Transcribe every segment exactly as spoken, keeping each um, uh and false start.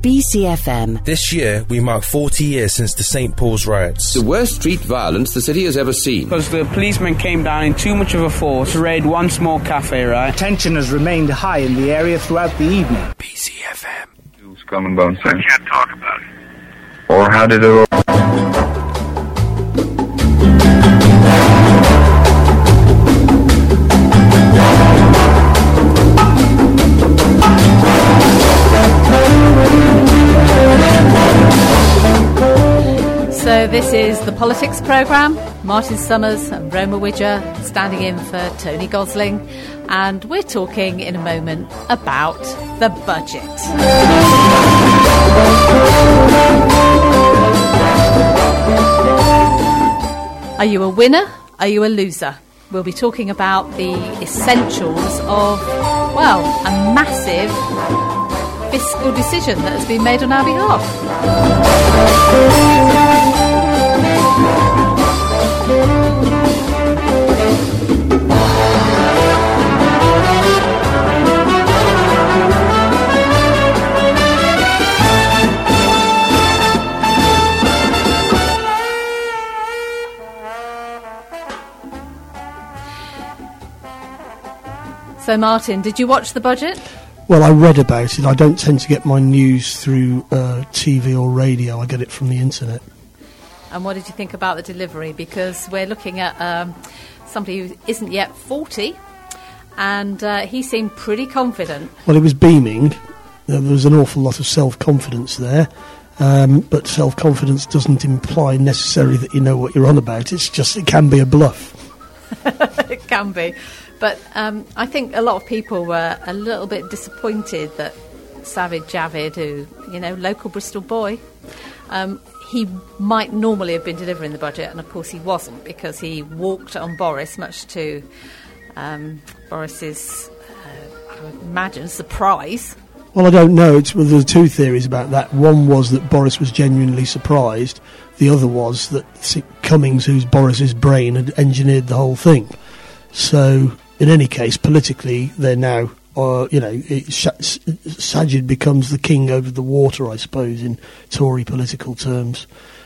B C F M. This year, we mark forty years since the Saint Paul's riots. The worst street violence the city has ever seen. Because the policemen came down in too much of a force to raid one small cafe, right? Tension has remained high in the area throughout the evening. B C F M. Skull and Bones thing. I can't talk about it. Or how did it all... So this is the Politics Programme. Martin Summers and Roma Widger standing in for Tony Gosling. And we're talking in a moment about the budget. Are you a winner? Are you a loser? We'll be talking about the essentials of, well, a massive fiscal decision that has been made on our behalf. So, Martin, did you watch the budget? Well, I read about it. I don't tend to get my news through uh, T V or radio. I get it from the internet. And what did you think about the delivery? Because we're looking at um, somebody who isn't yet forty, and uh, he seemed pretty confident. Well, he was beaming. There was an awful lot of self-confidence there. Um, but self-confidence doesn't imply necessarily that you know what you're on about. It's just, it can be a bluff. It can be. But um, I think a lot of people were a little bit disappointed that Sajid Javid, who, you know, local Bristol boy, um, he might normally have been delivering the budget, and of course he wasn't, because he walked on Boris, much to um, Boris's, uh, I would imagine, surprise. Well, I don't know. It's, well, there are two theories about that. One was that Boris was genuinely surprised. The other was that Cummings, who's Boris's brain, had engineered the whole thing. So, in any case, politically, they're now, uh, you know, it, Sh- Sajid becomes the king over the water, I suppose, in Tory political terms.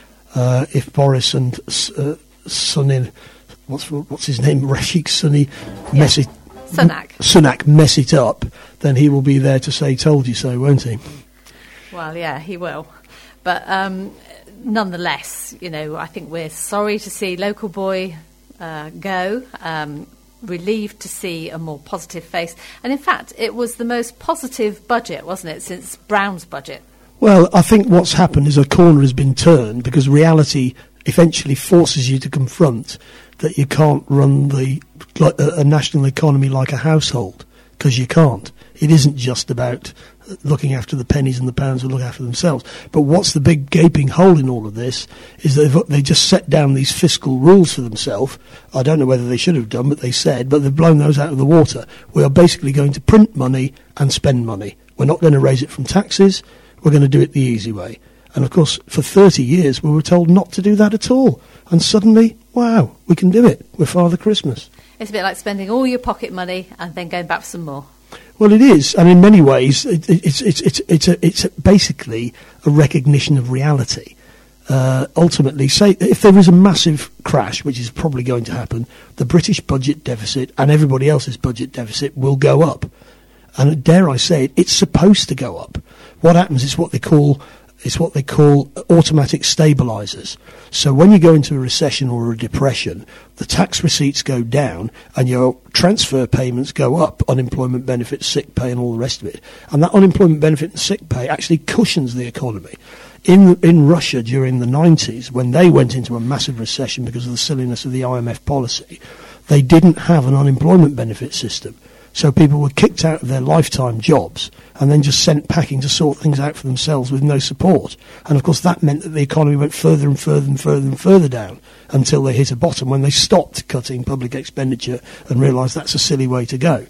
Uh, if Boris and uh, Sunil, what's what's his name, Rashik Sunni, yeah. mess it, Sunak. Sunak mess it up, then he will be there to say, told you so, won't he? Well, yeah, he will. But um, nonetheless, you know, I think we're sorry to see local boy uh, go. Um, relieved to see a more positive face. And in fact, it was the most positive budget, wasn't it, since Brown's budget? Well, I think what's happened is a corner has been turned, because reality eventually forces you to confront that you can't run the like, a, a national economy like a household, because you can't. It isn't just about looking after the pennies and the pounds who look after themselves. But what's the big gaping hole in all of this is that they just set down these fiscal rules for themselves. I don't know whether they should have done, but they said, but they've blown those out of the water. We are basically going to print money and spend money. We're not going to raise it from taxes. We're going to do it the easy way. And of course, for thirty years, we were told not to do that at all. And suddenly, wow, we can do it. We're Father Christmas. It's a bit like spending all your pocket money and then going back for some more. Well, it is, and in many ways, it, it, it's it's it's it's a, it's a basically a recognition of reality. Uh, ultimately, say if there is a massive crash, which is probably going to happen, the British budget deficit and everybody else's budget deficit will go up, and dare I say it, it's supposed to go up. What happens is what they call It's what they call automatic stabilisers. So when you go into a recession or a depression, the tax receipts go down and your transfer payments go up, unemployment benefits, sick pay and all the rest of it. And that unemployment benefit and sick pay actually cushions the economy. In in Russia during the nineties, when they went into a massive recession because of the silliness of the I M F policy, they didn't have an unemployment benefit system. So people were kicked out of their lifetime jobs and then just sent packing to sort things out for themselves with no support. And, of course, that meant that the economy went further and further and further and further down until they hit a bottom when they stopped cutting public expenditure and realised that's a silly way to go.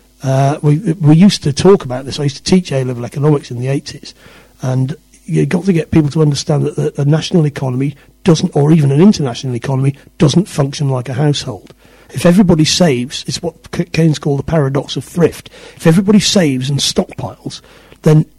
Uh, we, we used to talk about this. I used to teach A-level economics in the eighties. And you've got to get people to understand that the, a national economy doesn't, or even an international economy, doesn't function like a household. If everybody saves, it's what Keynes called the paradox of thrift. If everybody saves and stockpiles, then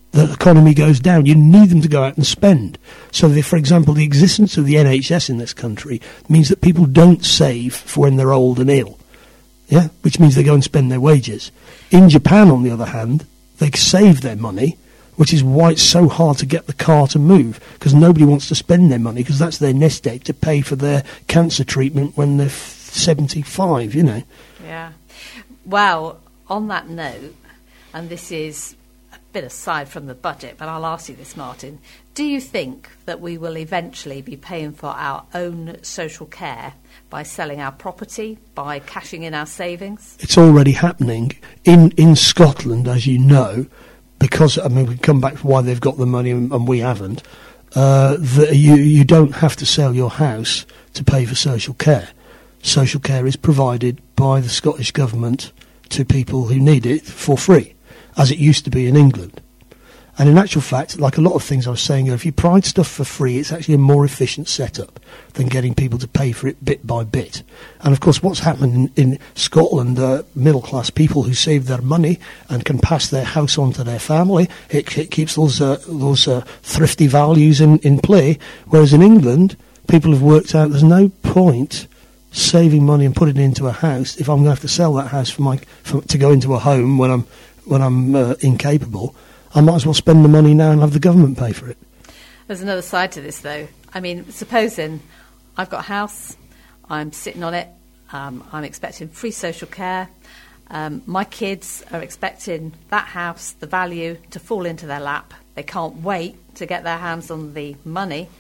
the economy goes down. You need them to go out and spend. So, the, for example, the existence of the N H S in this country means that people don't save for when they're old and ill, yeah, which means they go and spend their wages. In Japan, on the other hand, they save their money, which is why it's so hard to get the car to move, because nobody wants to spend their money, because that's their nest egg to pay for their cancer treatment when they're f- seventy-five, you know. Yeah. Well, on that note, and this is a bit aside from the budget, but I'll ask you this, Martin. Do you think that we will eventually be paying for our own social care by selling our property, by cashing in our savings? It's already happening. In, in Scotland, as you know, because, I mean, we come back to why they've got the money and, and we haven't, uh, the, you, you don't have to sell your house to pay for social care. Social care is provided by the Scottish Government to people who need it for free, as it used to be in England. And in actual fact, like a lot of things I was saying, if you provide stuff for free, it's actually a more efficient setup than getting people to pay for it bit by bit. And of course, what's happened in, in Scotland, uh, middle-class people who save their money and can pass their house on to their family, it, it keeps those uh, those uh, thrifty values in, in play. Whereas in England, people have worked out there's no point saving money and putting it into a house if I'm going to have to sell that house for my for, to go into a home when I'm when I'm uh, incapable. I might as well spend the money now and have the government pay for it. There's another side to this, though. I mean, supposing I've got a house, I'm sitting on it, um, I'm expecting free social care, um, my kids are expecting that house, the value, to fall into their lap. They can't wait to get their hands on the money.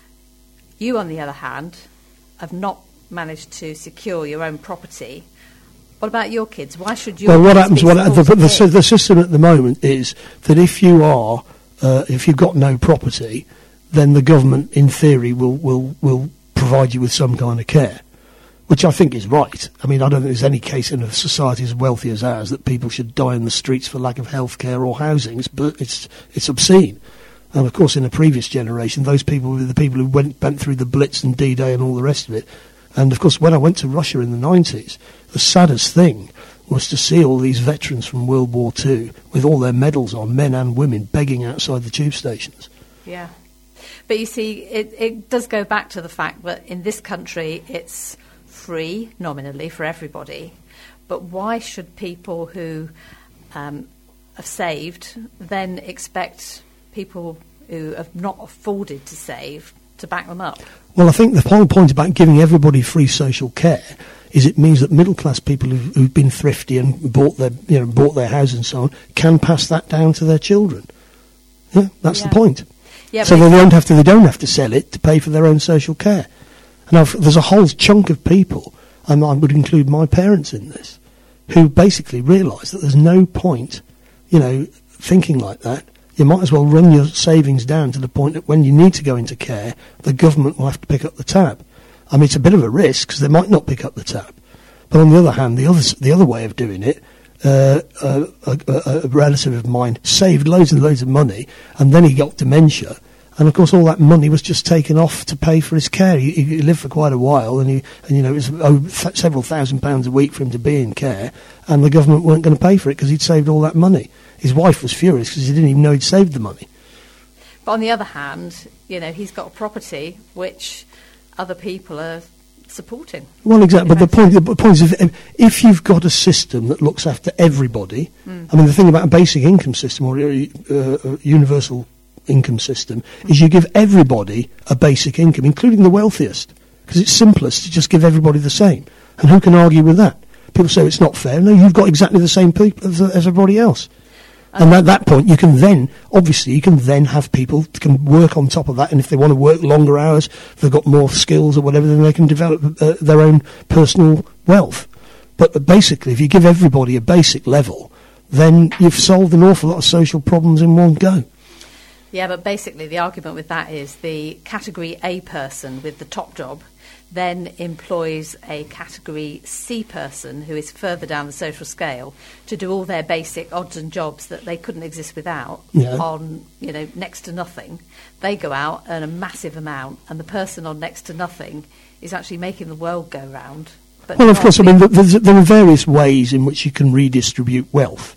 You, on the other hand, have not managed to secure your own property. What about your kids? Why should your well, what kids happens? be What the, the, the, supported? the system at the moment is that if you are, uh, if you've got no property, then the government, in theory, will will will provide you with some kind of care, which I think is right. I mean, I don't think there's any case in a society as wealthy as ours that people should die in the streets for lack of health care or housing. But it's it's obscene. And of course, in a previous generation, those people were the people who went went through the Blitz and D-Day and all the rest of it. And of course, when I went to Russia in the nineties, the saddest thing was to see all these veterans from World War Two with all their medals on, men and women, begging outside the tube stations. Yeah. But you see, it, it does go back to the fact that in this country it's free, nominally, for everybody. But why should people who um, have saved then expect people who have not afforded to save to back them up? Well, I think the whole point about giving everybody free social care is it means that middle-class people who've, who've been thrifty and bought their, you know, bought their house and so on can pass that down to their children. Yeah, that's Yeah. the point. Yeah, so but they don't have to. They don't have to sell it to pay for their own social care. And I've, there's a whole chunk of people, and I would include my parents in this, who basically realise that there's no point, you know, thinking like that. You might as well run your savings down to the point that when you need to go into care, the government will have to pick up the tab. I mean, it's a bit of a risk because they might not pick up the tab. But on the other hand, the other the other way of doing it, uh, uh, a, a, a relative of mine saved loads and loads of money, and then he got dementia, and of course all that money was just taken off to pay for his care. He, he lived for quite a while, and he and you know it was oh, th- several thousand pounds a week for him to be in care, and the government weren't going to pay for it because he'd saved all that money. His wife was furious because he didn't even know he'd saved the money. But on the other hand, you know, he's got a property which other people are supporting. Well, exactly. But the point, the point is, if, if you've got a system that looks after everybody, mm. I mean, the thing about a basic income system or a uh, universal income system mm. is you give everybody a basic income, including the wealthiest, because it's simplest to just give everybody the same. And who can argue with that? People say it's not fair. No, you've got exactly the same people as, as everybody else. And at that point, you can then, obviously, you can then have people that can work on top of that. And if they want to work longer hours, if they've got more skills or whatever, then they can develop uh, their own personal wealth. But basically, if you give everybody a basic level, then you've solved an awful lot of social problems in one go. Yeah, but basically the argument with that is the category A person with the top job then employs a category C person who is further down the social scale to do all their basic odds and jobs that they couldn't exist without yeah. on, you know, next to nothing. They go out, earn a massive amount, and the person on next to nothing is actually making the world go round. But well, of course, I mean, there's, there are various ways in which you can redistribute wealth.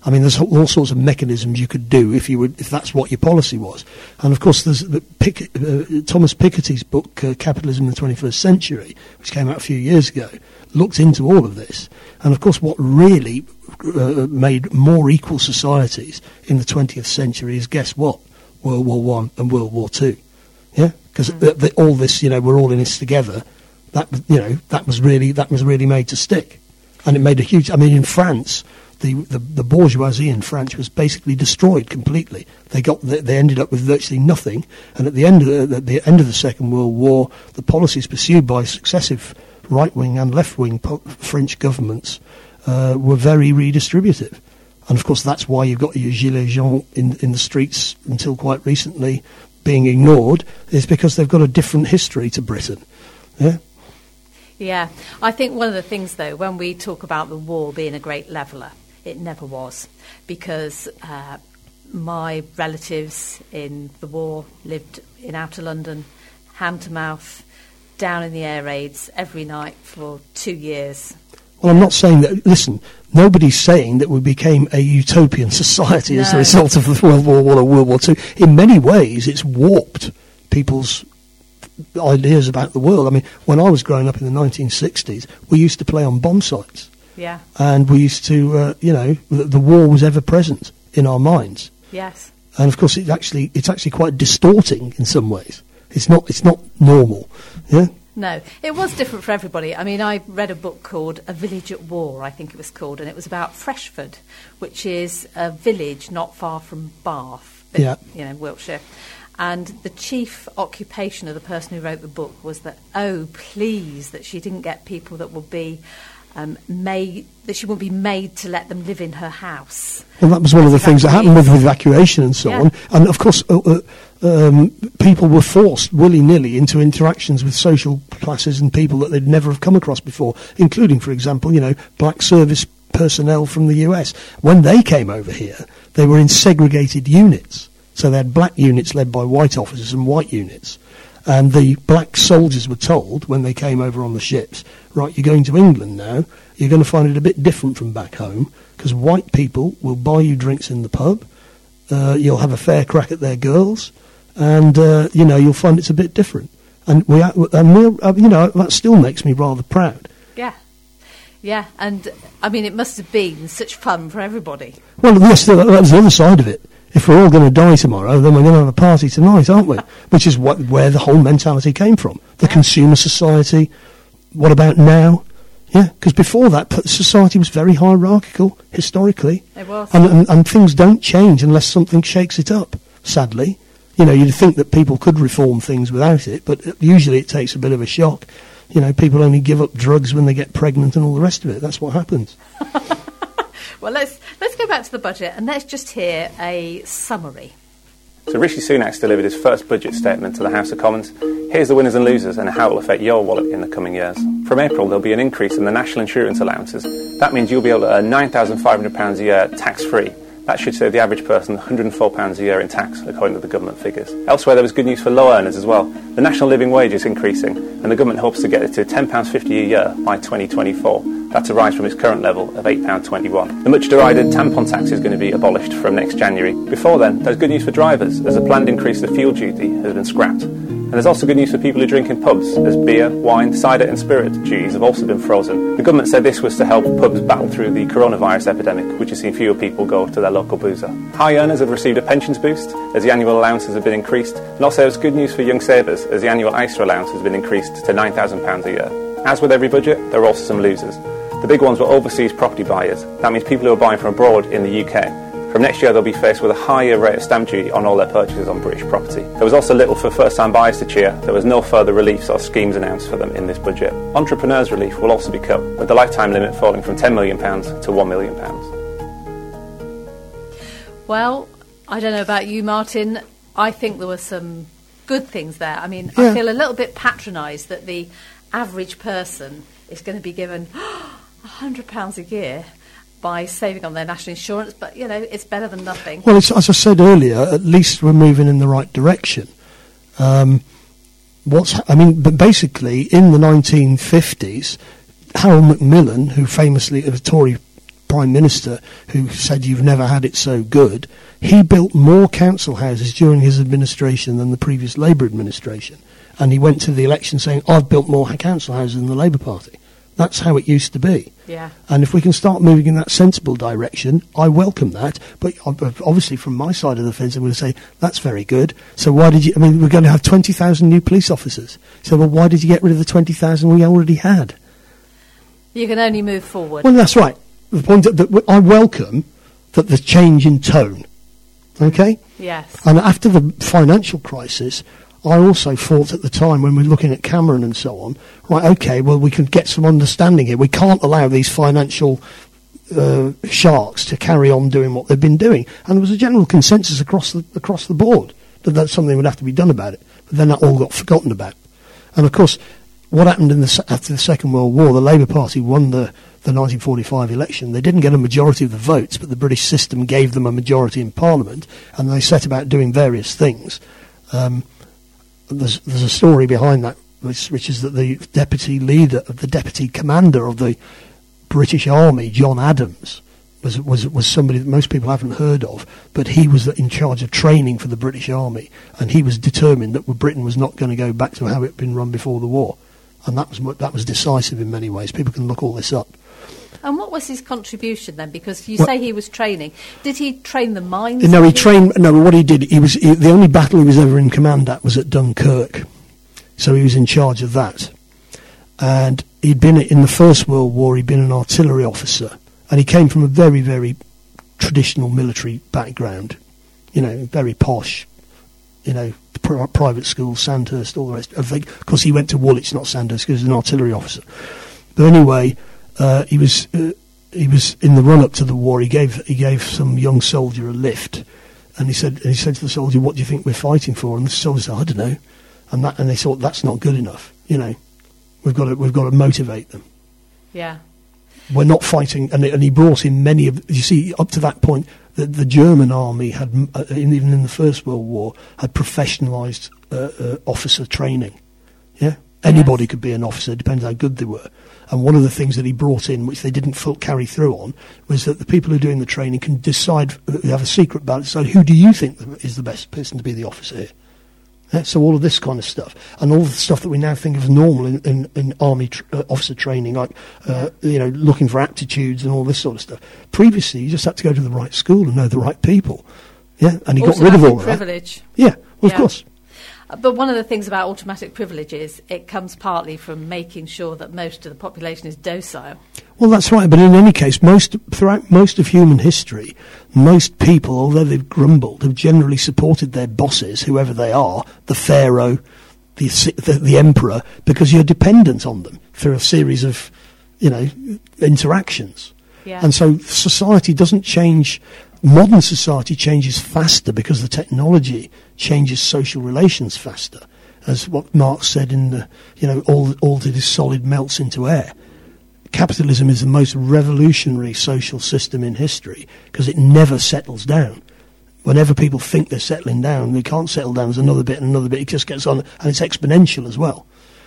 I mean, there's all sorts of mechanisms you could do if you would, if that's what your policy was. And of course, there's the Pick, uh, Thomas Piketty's book, uh, Capitalism in the twenty-first Century, which came out a few years ago, looked into all of this. And of course, what really uh, made more equal societies in the twentieth century is, guess what? World War One and World War Two. Yeah, because mm. th- th- all this, you know, we're all in this together. That, you know, that was really that was really made to stick, and it made a huge. I mean, in France. The, the the bourgeoisie in France was basically destroyed completely. They got they, they ended up with virtually nothing. And at the end of the, at the end of the Second World War, the policies pursued by successive right wing and left wing po- French governments uh, were very redistributive. And of course, that's why you've got your gilets jaunes in in the streets until quite recently being ignored. Is because they've got a different history to Britain. Yeah. Yeah, I think one of the things, though, when we talk about the war being a great leveller, it never was, because uh, my relatives in the war lived in outer London, hand to mouth, down in the air raids every night for two years. Well, I'm not saying that, listen, nobody's saying that we became a utopian society no. as a result of the World War One or World War Two. In many ways, it's warped people's ideas about the world. I mean, when I was growing up in the nineteen sixties, we used to play on bomb sites. Yeah. And we used to, uh, you know, the, the war was ever present in our minds. Yes. And of course, it actually it's actually quite distorting in some ways. It's not it's not normal. Yeah. No, it was different for everybody. I mean, I read a book called A Village at War, I think it was called, and it was about Freshford, which is a village not far from Bath, in, yeah. you know, Wiltshire. And the chief occupation of the person who wrote the book was that, oh, please, that she didn't get people that would be um, made, that she wouldn't be made to let them live in her house. Well, that was one of the things that happened with evacuation and so yeah. on. And of course, uh, uh, um, people were forced willy-nilly into interactions with social classes and people that they'd never have come across before, including, for example, you know, black service personnel from the U S. When they came over here, they were in segregated units. So they had black units led by white officers and white units. And the black soldiers were told, when they came over on the ships, right, you're going to England now, you're going to find it a bit different from back home, because white people will buy you drinks in the pub, uh, you'll have a fair crack at their girls, and, uh, you know, you'll find it's a bit different. And, we, and we're, uh, you know, that still makes me rather proud. Yeah. Yeah, and, I mean, it must have been such fun for everybody. Well, yes, that was the other side of it. If we're all going to die tomorrow, then we're going to have a party tonight, aren't we? Which is what, where the whole mentality came from. The yeah. consumer society. What about now? Yeah, because before that, society was very hierarchical, historically. It was. And, and, and things don't change unless something shakes it up, sadly. You know, you'd think that people could reform things without it, but usually it takes a bit of a shock. You know, people only give up drugs when they get pregnant and all the rest of it. That's what happens. Well, let's let's go back to the budget and let's just hear a summary. So Rishi Sunak's delivered his first budget statement to the House of Commons. Here's the winners and losers and how it will affect your wallet in the coming years. From April, there'll be an increase in the national insurance allowances. That means you'll be able to earn nine thousand five hundred pounds a year tax-free. That should save the average person one hundred and four pounds a year in tax, according to the government figures. Elsewhere, there was good news for low earners as well. The national living wage is increasing, and the government hopes to get it to ten pounds fifty a year by twenty twenty-four. That's a rise from its current level of eight pounds twenty-one. The much-derided tampon tax is going to be abolished from next January. Before then, there's good news for drivers, as a planned increase to fuel duty has been scrapped. And there's also good news for people who drink in pubs, as beer, wine, cider and spirit duties have also been frozen. The government said this was to help pubs battle through the coronavirus epidemic, which has seen fewer people go to their local boozer. High earners have received a pensions boost, as the annual allowances have been increased, and also there's good news for young savers, as the annual I S A allowance has been increased to nine thousand pounds a year. As with every budget, there are also some losers. The big ones were overseas property buyers. That means people who are buying from abroad in the U K. From next year, they'll be faced with a higher rate of stamp duty on all their purchases on British property. There was also little for first-time buyers to cheer. There was no further reliefs or schemes announced for them in this budget. Entrepreneurs' relief will also be cut, with the lifetime limit falling from ten million pounds to one million pounds. Well, I don't know about you, Martin. I think there were some good things there. I mean, yeah. I feel a little bit patronised that the average person is going to be given one hundred pounds a year by saving on their national insurance, but, you know, it's better than nothing. Well, it's, as I said earlier, at least we're moving in the right direction. Um, what's I mean, but basically, in the nineteen fifties, Harold Macmillan, who famously, a Tory Prime Minister who said you've never had it so good, he built more council houses during his administration than the previous Labour administration. And he went to the election saying, I've built more council houses than the Labour Party. That's how it used to be. Yeah. And if we can start moving in that sensible direction, I welcome that. But obviously from my side of the fence, I'm going to say, that's very good. So why did you, I mean, we're going to have twenty thousand new police officers. So, well, why did you get rid of the twenty thousand we already had? You can only move forward. Well, that's right. The point that, that I welcome that the change in tone. Okay? Yes. And after the financial crisis, I also thought at the time when we were looking at Cameron and so on, right, okay, well, we can get some understanding here. We can't allow these financial uh, sharks to carry on doing what they've been doing. And there was a general consensus across the, across the board that that's something would have to be done about it. But then that all got forgotten about. And, of course, what happened in the, after the Second World War, the Labour Party won the, the nineteen forty-five election. They didn't get a majority of the votes, but the British system gave them a majority in Parliament, and they set about doing various things. Um, there's, there's a story behind that, which, which is that the deputy leader, the deputy commander of the British Army, John Adams, was was was somebody that most people haven't heard of, but he was in charge of training for the British Army, and he was determined that Britain was not going to go back to how it had been run before the war. And that was that was decisive in many ways. People can look all this up. And what was his contribution then? Because you well, say he was training. Did he train the mines? No, he trained. No, what he did, he was he, the only battle he was ever in command at was at Dunkirk, so he was in charge of that. And he'd been in the First World War. He'd been an artillery officer, and he came from a very, very traditional military background. You know, very posh. You know, pr- private school, Sandhurst, all the rest. Of course, he went to Woolwich, not Sandhurst, because he was an artillery officer. But anyway, uh, he was uh, he was in the run up to the war. He gave he gave some young soldier a lift, and he said and he said to the soldier, "What do you think we're fighting for?" And the soldier said, "I don't know." And that and they thought that's not good enough. You know, we've got to we've got to motivate them. Yeah. We're not fighting, and, and he brought in many of. You see, up to that point, the, the German army had, uh, in, even in the First World War, had professionalised uh, uh, officer training. Yeah, anybody Yes. could be an officer, depends how good they were. And one of the things that he brought in, which they didn't full carry through on, was that the people who are doing the training can decide, uh, have a secret ballot, decide who do you think is the best person to be the officer here. Yeah, so all of this kind of stuff, and all the stuff that we now think of as normal in, in, in army tr- uh, officer training, like uh, you know, looking for aptitudes and all this sort of stuff. Previously, you just had to go to the right school and know the right people. Yeah, and he Also got rid of all privilege. of that. Yeah, well, Yeah. of course. But one of the things about automatic privilege is it comes partly from making sure that most of the population is docile. Well, that's right. But in any case, most throughout most of human history, most people, although they've grumbled, have generally supported their bosses, whoever they are, the pharaoh, the the, the emperor, because you're dependent on them through a series of, you know, interactions. Yeah. And so society doesn't change. Modern society changes faster because the technology changes social relations faster, as what Marx said in the, you know, all all that is solid melts into air. Capitalism is the most revolutionary social system in history because it never settles down. Whenever people think they're settling down, they can't settle down. There's another bit and another bit. It just gets on, and it's exponential as well.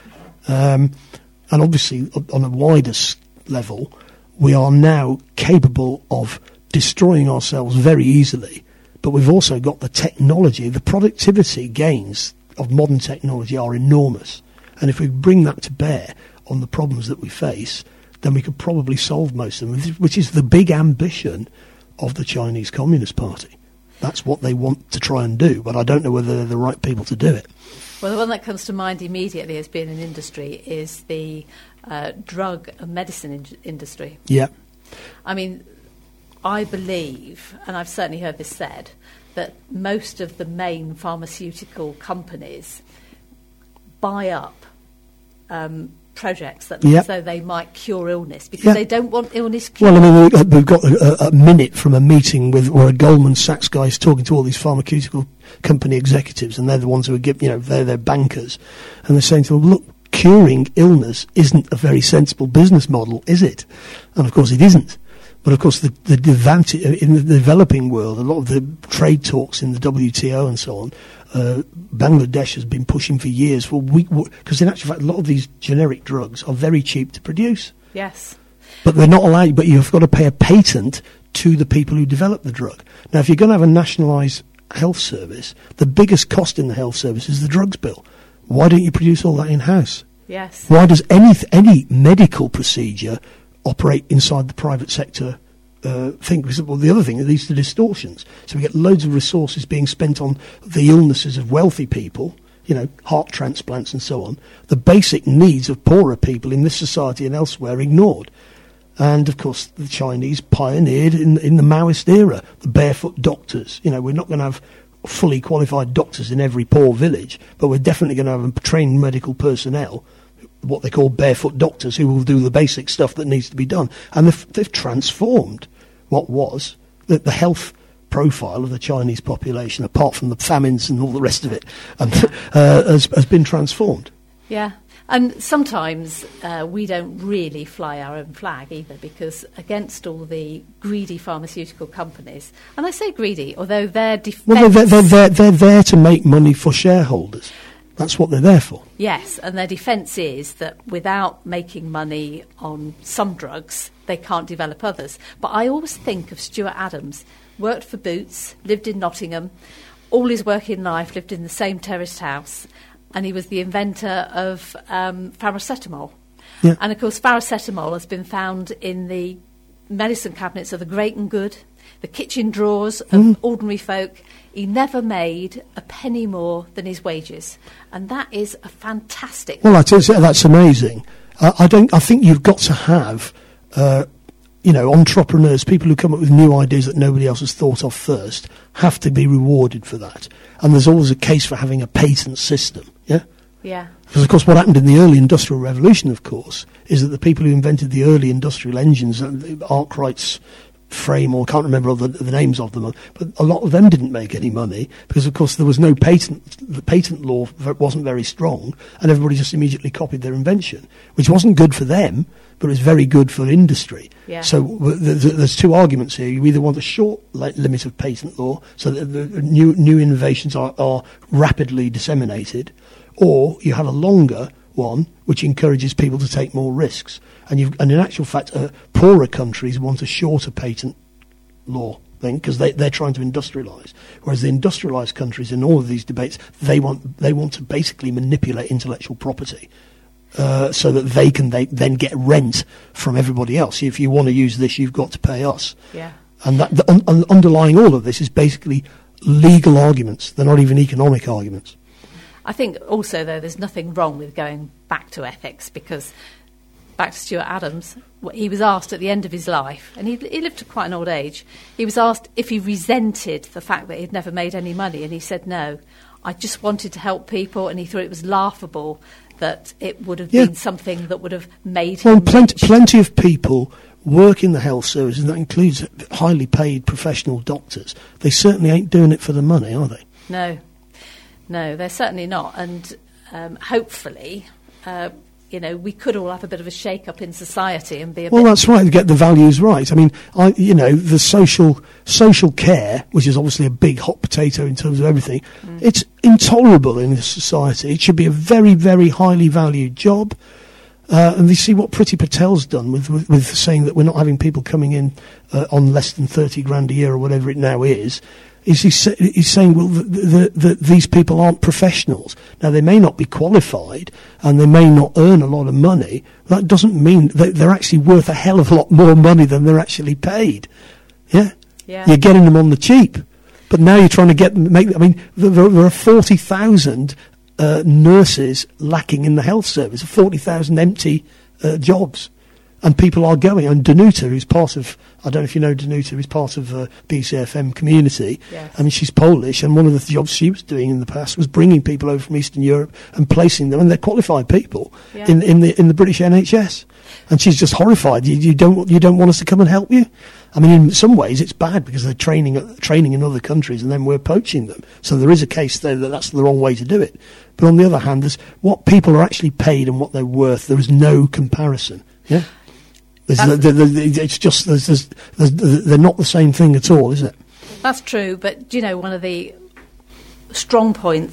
Um, and obviously, on a wider s- level, we are now capable of destroying ourselves very easily. But we've also got the technology. The productivity gains of modern technology are enormous. And if we bring that to bear on the problems that we face, then we could probably solve most of them, which is the big ambition of the Chinese Communist Party. That's what they want to try and do, but I don't know whether they're the right people to do it. Well, the one that comes to mind immediately as being an industry is the uh, drug and medicine in- industry. Yeah. I mean, I believe, and I've certainly heard this said, that most of the main pharmaceutical companies buy up um, projects that look Yep. as though they might cure illness because Yeah. they don't want illness cured. Well, I mean, we- we've got a, a minute from a meeting with where a Goldman Sachs guy is talking to all these pharmaceutical company executives, and they're the ones who are give, you know, they're their bankers, and they're saying to them, look, curing illness isn't a very sensible business model, is it? And of course it isn't. But of course, the, the advantage in the developing world, a lot of the trade talks in the W T O and so on, uh, Bangladesh has been pushing for years for we because in actual fact, a lot of these generic drugs are very cheap to produce. Yes. But they're not allowed. But you've got to pay a patent to the people who develop the drug. Now, if you're going to have a nationalised health service, the biggest cost in the health service is the drugs bill. Why don't you produce all that in-house? Yes. Why does any any medical procedure operate inside the private sector uh, thing? Because, well, the other thing leads to distortions. So we get loads of resources being spent on the illnesses of wealthy people, you know, heart transplants and so on. The basic needs of poorer people in this society and elsewhere ignored. And, of course, the Chinese pioneered in, in the Maoist era, the barefoot doctors. You know, we're not going to have fully qualified doctors in every poor village, but we're definitely going to have trained medical personnel, what they call barefoot doctors, who will do the basic stuff that needs to be done. And they've, they've transformed what was the, the health profile of the Chinese population, apart from the famines and all the rest of it, and, uh, has, has been transformed. Yeah. And sometimes uh, we don't really fly our own flag either, because against all the greedy pharmaceutical companies, and I say greedy, although their defence... Well, they're, they're, they're, they're there to make money for shareholders. That's what they're there for. Yes, and their defence is that without making money on some drugs, they can't develop others. But I always think of Stuart Adams, worked for Boots, lived in Nottingham, all his working life lived in the same terraced house, and he was the inventor of um, paracetamol. Yeah. And, of course, paracetamol has been found in the medicine cabinets of the great and good, the kitchen drawers of mm. ordinary folk. He never made a penny more than his wages. And that is a fantastic... Well, that's, that's amazing. I, I don't. I think you've got to have, uh, you know, entrepreneurs, people who come up with new ideas that nobody else has thought of first, have to be rewarded for that. And there's always a case for having a patent system, yeah? Yeah. Because, of course, what happened in the early Industrial Revolution, of course, is that the people who invented the early industrial engines, Arkwright's frame, or I can't remember all the, the names of them, but a lot of them didn't make any money because, of course, there was no patent. The patent law wasn't very strong, and everybody just immediately copied their invention, which wasn't good for them, but it's very good for industry. Yeah. So w- there's, there's two arguments here. You either want a short li- limit of patent law so that the new new innovations are, are rapidly disseminated, or you have a longer one which encourages people to take more risks. And, you've, and in actual fact, uh, poorer countries want a shorter patent law thing because they, they're trying to industrialise. Whereas the industrialised countries in all of these debates, they want they want to basically manipulate intellectual property. Uh, so that they can they then get rent from everybody else. If you want to use this, you've got to pay us. Yeah. And that, the, un, un, underlying all of this is basically legal arguments. They're not even economic arguments. I think also, though, there's nothing wrong with going back to ethics, because back to Stuart Adams, he was asked at the end of his life, and he, he lived to quite an old age, he was asked if he resented the fact that he'd never made any money, and he said no. I just wanted to help people, and he thought it was laughable that it would have yeah. been something that would have made well, him plenty, rich. plenty of people work in the health service, and that includes highly paid professional doctors. They certainly ain't doing it for the money, are they? No, no, they're certainly not. And um, hopefully, uh, you know, we could all have a bit of a shake-up in society and be a well, bit... that's right, to get the values right. I mean, I, you know, the social social care, which is obviously a big hot potato in terms of everything, mm. it's intolerable in this society. It should be a very, very highly valued job. Uh, and you see what Priti Patel's done with, with, with saying that we're not having people coming in uh, on less than thirty grand a year or whatever it now is. Is he sa- he's saying, well, the, the, the, these people aren't professionals. Now, they may not be qualified and they may not earn a lot of money. That doesn't mean that they're actually worth a hell of a lot more money than they're actually paid. Yeah? Yeah. You're getting them on the cheap. But now you're trying to get them, make, I mean, there, there are forty thousand uh, nurses lacking in the health service, forty thousand empty uh, jobs. And people are going. And Danuta, who's part of, I don't know if you know Danuta, who's part of uh, B C F M community. Yes. I mean, she's Polish, and one of the jobs she was doing in the past was bringing people over from Eastern Europe and placing them, and they're qualified people, yeah. in, in the in the British N H S. And she's just horrified. You, you don't you don't want us to come and help you? I mean, in some ways it's bad because they're training training in other countries, and then we're poaching them. So there is a case there that that's the wrong way to do it. But on the other hand, there's what people are actually paid and what they're worth. There is no comparison. Yeah. The, the, the, it's just there's, there's, there's, they're not the same thing at all, is it? That's true, but you know, one of the strong points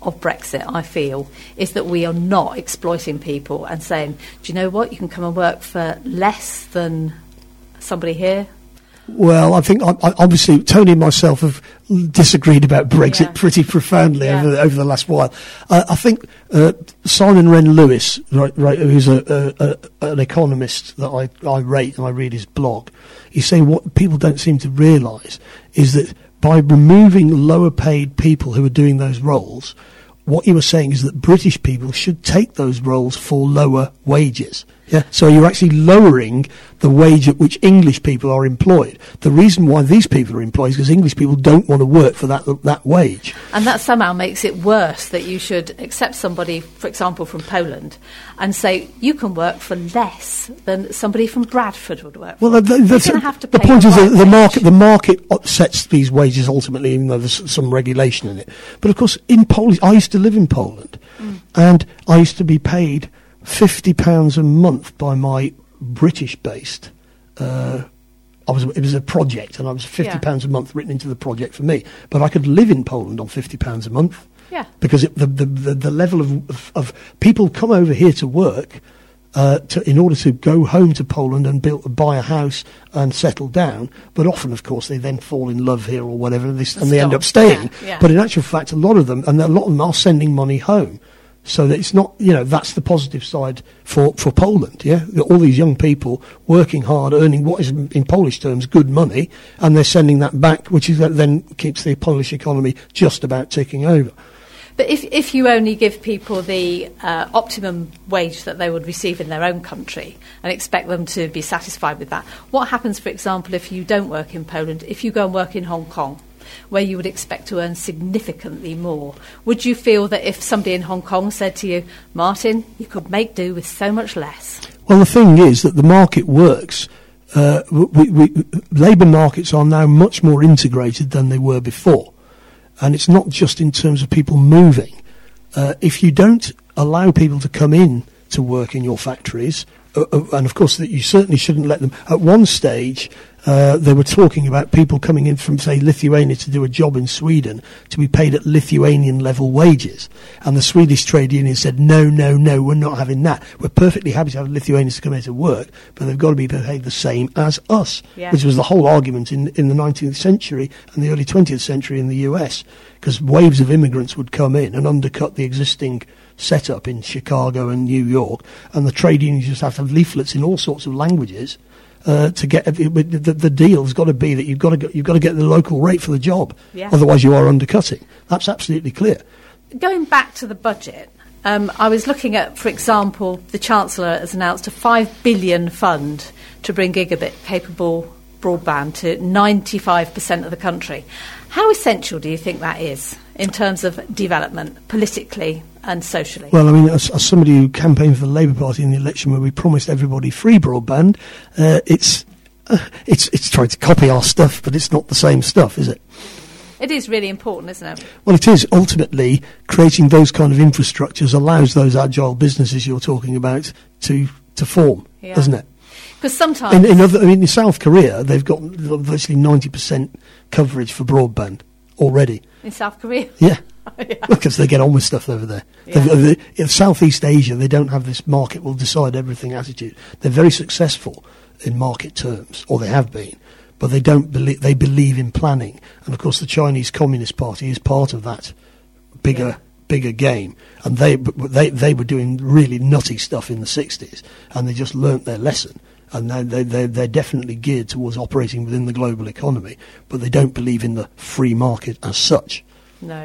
of Brexit, I feel, is that we are not exploiting people and saying, do you know what, you can come and work for less than somebody here. Well, I think I, I, obviously Tony and myself have disagreed about Brexit Yeah. pretty profoundly Yeah. over the, over the last while. Uh, I think uh, Simon Wren Lewis, right, right, who's a, a, a, an economist that I, I rate and I read his blog, he's saying what people don't seem to realise is that by removing lower paid people who are doing those roles, what you were saying is that British people should take those roles for lower wages. Yeah, so you're actually lowering the wage at which English people are employed. The reason why these people are employed is because English people don't want to work for that that wage. And that somehow makes it worse that you should accept somebody, for example, from Poland, and say you can work for less than somebody from Bradford would work for. Well, the, the, You're going to have to the pay point the is that right the wage. market the market sets these wages ultimately, even though there's some regulation in it. But of course, in Poland, I used to live in Poland, mm. and I used to be paid fifty pounds a month by my British-based. Uh, I was. It was a project, and I was fifty pounds Yeah. a month written into the project for me. But I could live in Poland on fifty pounds a month. Yeah. Because it, the, the the the level of, of of people come over here to work. Uh, to, in order to go home to Poland and build, buy a house and settle down, but often, of course, they then fall in love here or whatever, and they, and they end up staying. Yeah, yeah. But in actual fact, a lot of them, and a lot of them are sending money home. So that it's not, you know, that's the positive side for, for Poland, yeah? All these young people working hard, earning what is, in Polish terms, good money, and they're sending that back, which is then keeps the Polish economy just about ticking over. But if, if you only give people the uh, optimum wage that they would receive in their own country and expect them to be satisfied with that, what happens, for example, if you don't work in Poland, if you go and work in Hong Kong, where you would expect to earn significantly more? Would you feel that if somebody in Hong Kong said to you, Martin, you could make do with so much less? Well, the thing is that the market works. Uh, we, we, labour markets are now much more integrated than they were before. And it's not just in terms of people moving. Uh, if you don't allow people to come in to work in your factories, uh, uh, and of course that you certainly shouldn't let them. At one stage, uh, they were talking about people coming in from, say, Lithuania to do a job in Sweden to be paid at Lithuanian level wages. And the Swedish trade union said, no, no, no, we're not having that. We're perfectly happy to have Lithuanians to come here to work, but they've got to be paid the same as us, yeah. which was the whole argument in, in the nineteenth century and the early twentieth century in the U S, because waves of immigrants would come in and undercut the existing setup in Chicago and New York, and the trade unions just have to have leaflets in all sorts of languages uh, to get the, the, the deal's got to be that you've got to get, you've got to get the local rate for the job, yeah. otherwise you are undercutting. That's absolutely clear. Going back to the budget, um, I was looking at, for example, the Chancellor has announced a five billion fund to bring gigabit-capable broadband to ninety-five percent of the country. How essential do you think that is in terms of development, politically and socially? Well, I mean, as, as somebody who campaigned for the Labour Party in the election where we promised everybody free broadband, uh, it's, uh, it's, it's trying to copy our stuff, but it's not the same stuff, is it? It is really important, isn't it? Well, it is. Ultimately, creating those kind of infrastructures allows those agile businesses you're talking about to, to form, Yeah. doesn't it? Because sometimes... In, in, other, I mean, in South Korea, they've got virtually ninety percent coverage for broadband already. In South Korea? Yeah. Yeah. Because they get on with stuff over there. Yeah. They, in Southeast Asia, they don't have this market will decide everything attitude. They're very successful in market terms, or they have been, but they don't believe, they believe in planning. And of course, the Chinese Communist Party is part of that bigger Yeah. bigger game. And they, they, they were doing really nutty stuff in the sixties, and they just learnt their lesson. And they, they, they're, they're definitely geared towards operating within the global economy, but they don't believe in the free market as such. No.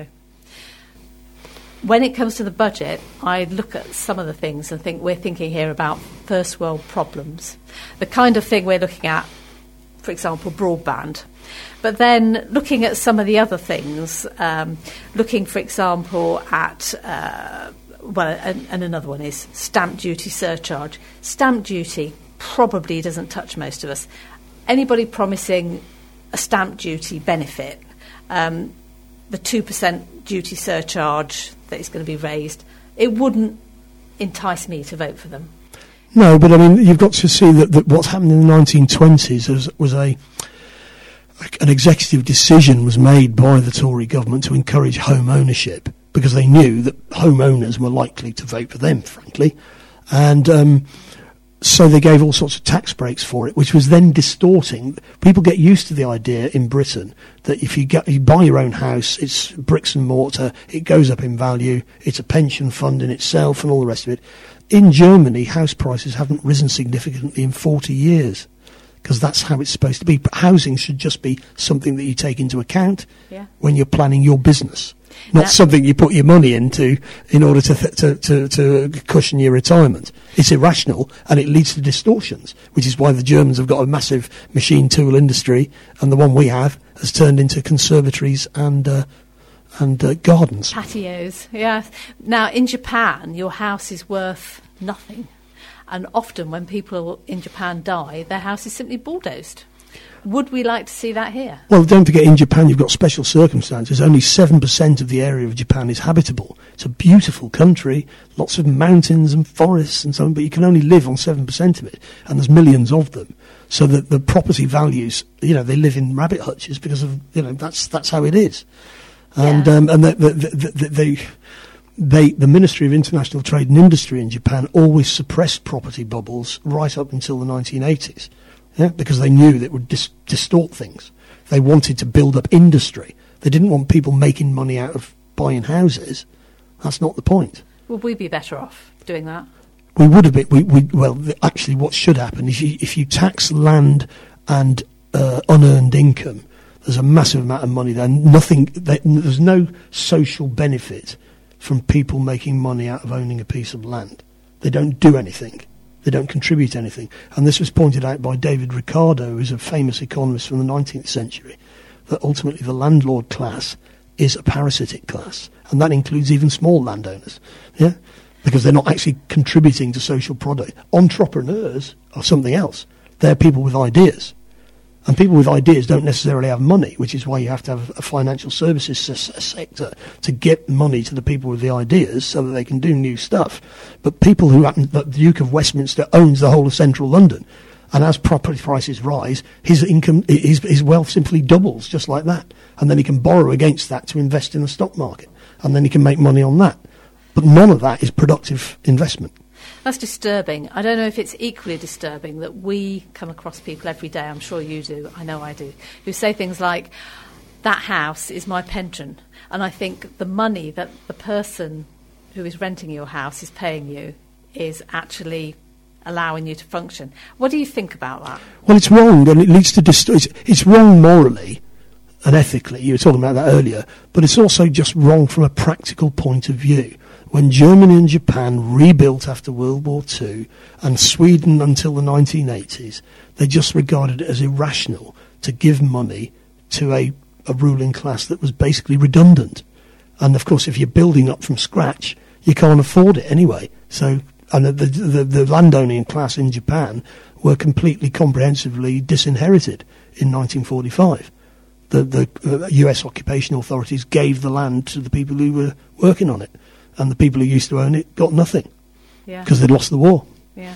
When it comes to the budget, I look at some of the things and think we're thinking here about first world problems. The kind of thing we're looking at, for example, broadband. But then looking at some of the other things, um, looking, for example, at... Uh, well, and, and another one is stamp duty surcharge. Stamp duty probably doesn't touch most of us. Anybody promising a stamp duty benefit, um, the two percent duty surcharge that is going to be raised, it wouldn't entice me to vote for them. No, but I mean, you've got to see that, that what's happened in the nineteen twenties was, was a an executive decision was made by the Tory government to encourage home ownership because they knew that homeowners were likely to vote for them, frankly. And um, so they gave all sorts of tax breaks for it, which was then distorting. People get used to the idea in Britain that if you, get, you buy your own house, it's bricks and mortar, it goes up in value, it's a pension fund in itself and all the rest of it. In Germany, house prices haven't risen significantly in forty years because that's how it's supposed to be. But housing should just be something that you take into account yeah. when you're planning your business, not that something you put your money into in order to, th- to, to, to cushion your retirement. It's irrational and it leads to distortions, which is why the Germans have got a massive machine tool industry, and the one we have has turned into conservatories and uh, and uh, gardens. Patios, yeah. Now, in Japan, your house is worth nothing. And often when people in Japan die, their house is simply bulldozed. Would we like to see that here? Well, don't forget, in Japan you've got special circumstances. Only seven percent of the area of Japan is habitable. It's a beautiful country, lots of mountains and forests and so on, but you can only live on seven percent of it, and there's millions of them. So that the property values, you know, they live in rabbit hutches because of, you know, that's that's how it is. And yeah. um, and the, the, the, the, they, they, the Ministry of International Trade and Industry in Japan always suppressed property bubbles right up until the nineteen eighties, yeah, because they knew that it would dis- distort things. They wanted to build up industry. They didn't want people making money out of buying houses. That's not the point. Would we be better off doing that? We would have been. We, we, well, the, actually, what should happen is you, if you tax land and uh, unearned income, there's a massive amount of money there. Nothing. They, there's no social benefit from people making money out of owning a piece of land. They don't do anything. They don't contribute anything. And this was pointed out by David Ricardo, who's a famous economist from the nineteenth century, that ultimately the landlord class is a parasitic class, and that includes even small landowners. Yeah. Because they're not actually contributing to social product. Entrepreneurs are something else. They're people with ideas. And people with ideas don't necessarily have money, which is why you have to have a financial services se- sector to get money to the people with the ideas so that they can do new stuff. But people who happen, the Duke of Westminster owns the whole of central London, and as property prices rise, his income, his, his wealth simply doubles just like that. And then he can borrow against that to invest in the stock market. And then he can make money on that. But none of that is productive investment. That's disturbing. I don't know if it's equally disturbing that we come across people every day, I'm sure you do, I know I do, who say things like, that house is my pension. And I think the money that the person who is renting your house is paying you is actually allowing you to function. What do you think about that? Well, it's wrong, and it leads to dist- it's, it's wrong morally and ethically. You were talking about that earlier. But it's also just wrong from a practical point of view. When Germany and Japan rebuilt after World War Two, and Sweden until the nineteen eighties, they just regarded it as irrational to give money to a, a ruling class that was basically redundant. And, of course, if you're building up from scratch, you can't afford it anyway. So, and the, the, the landowning class in Japan were completely comprehensively disinherited in nineteen forty-five. The, the uh, U S occupation authorities gave the land to the people who were working on it. And the people who used to own it got nothing because yeah. they'd lost the war. Yeah.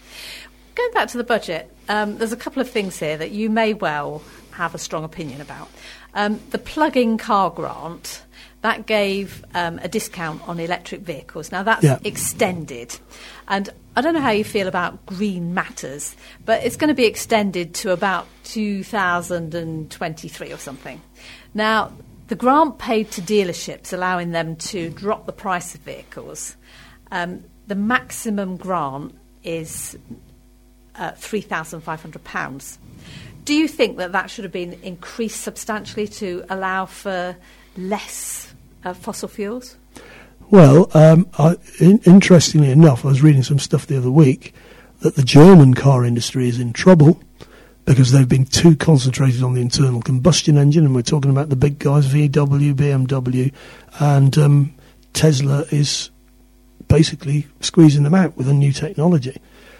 Going back to the budget, um, there's a couple of things here that you may well have a strong opinion about. Um, the plug-in car grant, that gave um, a discount on electric vehicles. Now, that's yeah. extended. And I don't know how you feel about green matters, but it's going to be extended to about two thousand twenty-three or something. Now, the grant paid to dealerships, allowing them to drop the price of vehicles, um, the maximum grant is uh, three thousand five hundred pounds. Do you think that that should have been increased substantially to allow for less uh, fossil fuels? Well, um, I, in, interestingly enough, I was reading some stuff the other week that the German car industry is in trouble because they've been too concentrated on the internal combustion engine, and we're talking about the big guys, V W, B M W, and um, Tesla is basically squeezing them out with a new technology.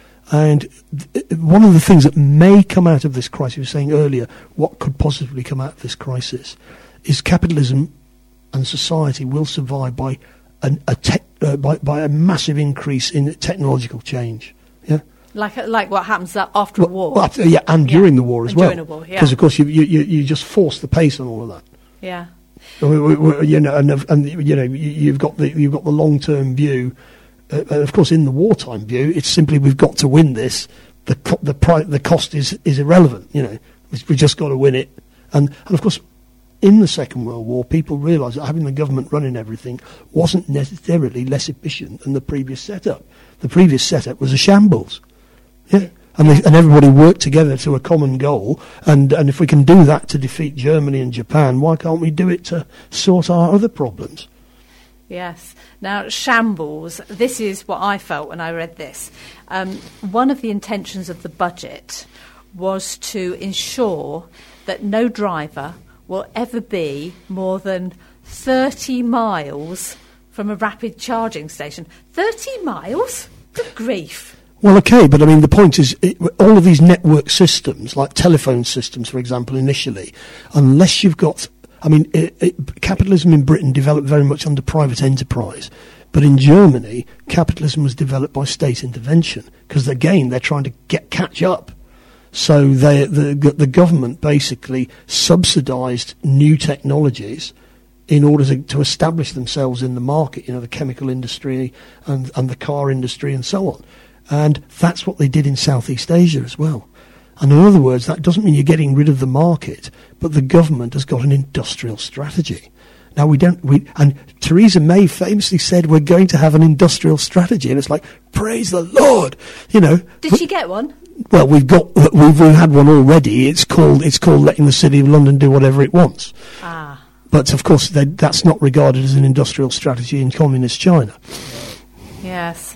And th- one of the things that may come out of this crisis, you were saying earlier, what could possibly come out of this crisis, is capitalism and society will survive by, an, a te- uh, by, by a massive increase in technological change. Yeah, Like like what happens after well, a war. Well, after, yeah, and yeah. during the war as and well. During a war, yeah. Because, of course, you, you, you, you just force the pace on all of that. Yeah. We, we, we, you know, and, and you know, you, you've got the you've got the long-term view, uh, and of course, in the wartime view, it's simply we've got to win this. The co- the pri- the cost is, is irrelevant. You know, we, we just got to win it. And and of course, in the Second World War, people realised that having the government running everything wasn't necessarily less efficient than the previous setup. The previous setup was a shambles. Yeah. And, they, and everybody worked together to a common goal. And, and if we can do that to defeat Germany and Japan, why can't we do it to sort our other problems? Yes. Now, shambles, this is what I felt when I read this. Um, one of the intentions of the budget was to ensure that no driver will ever be more than thirty miles from a rapid charging station. thirty miles? Good grief. Well, okay, but I mean, the point is, it, all of these network systems, like telephone systems, for example, initially, unless you've got, I mean, it, it, capitalism in Britain developed very much under private enterprise, but in Germany, capitalism was developed by state intervention, because again, they're trying to get catch up. So they, the the government basically subsidised new technologies in order to, to establish themselves in the market, you know, the chemical industry and, and the car industry and so on. And that's what they did in Southeast Asia as well. And in other words, that doesn't mean you're getting rid of the market, but the government has got an industrial strategy. Now, we don't, we, and Theresa May famously said, we're going to have an industrial strategy. And it's like, praise the Lord, you know. Did she get one? Well, we've got, we've, we've had one already. It's called, it's called letting the City of London do whatever it wants. Ah. But, of course, they, that's not regarded as an industrial strategy in communist China. Yes.